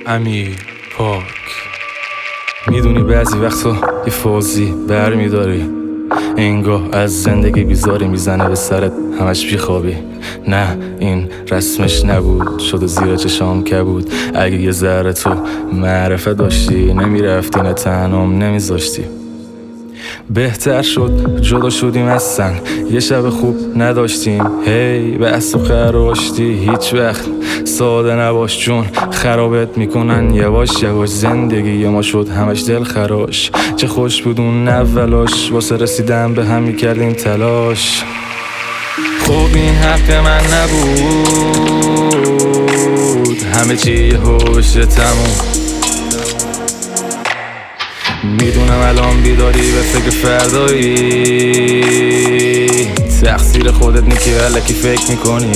امیر پاک. میدونی بعضی وقتا یه فوزی برمیداری، انگاه از زندگی بیزاری میزنه به سرت، همش بیخوابی. نه این رسمش نبود، شده زیر چشام کبود. اگه یه ذره تو معرفت داشتی، نمیرفتی نه تنهام نمیذاشتی. بهتر شد جدا شدیم اصلا، یه شب خوب نداشتیم. هی بحث و خراشتی، هیچ وقت ساده نباش چون خرابت میکنن یواش یواش. زندگی ما شد همش دل خراش، چه خوش بود اون اولاش، واسه رسیدن به هم میکردیم تلاش. خب این حق من نبود، همه چی یه هوش تموم. میدونم الان بیداری به فکر فردایی، تقصیر خودت نیکی الکی فکر میکنی،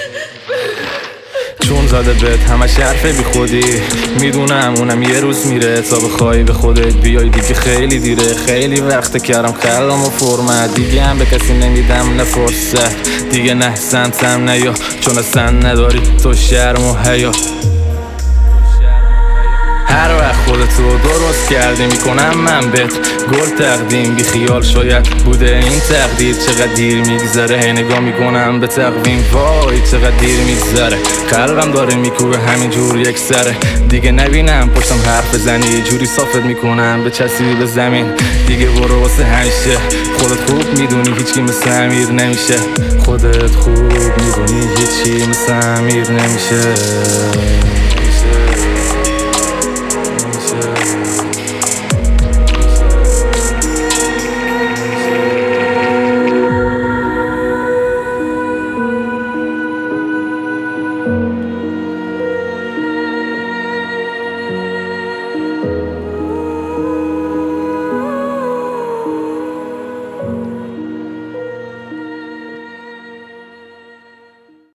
چون زده بهت همش حرف بی خودی. میدونم اونم یه روز میره تا بخوای به خودت بیای دیگه خیلی دیره. خیلی وقت کردم خلام و فرمت، دیگه هم به کسی نمیدم نه فرصت، دیگه نه سمتم نه یا چون اصلا نداری تو شرم و حیا. هر وقت خودتو درست کردی میکنم من بهت گل تقدیم. بی خیال شاید بوده این تقدیر، چقدر دیر میگذره هی نگاه میکنم به تقویم. وای چقدر دیر میگذره، قلبم داره میکوبه همینجور یک سره. دیگه نبینم پشتم حرف بزنی، جوری صافت میکنم به چسبی به زمین. دیگه برو واسه همیشه، خودت خوب میدونی هیچکی مثل امیر نمیشه. خودت خوب میدونی هیچی مثل امیر نمیشه.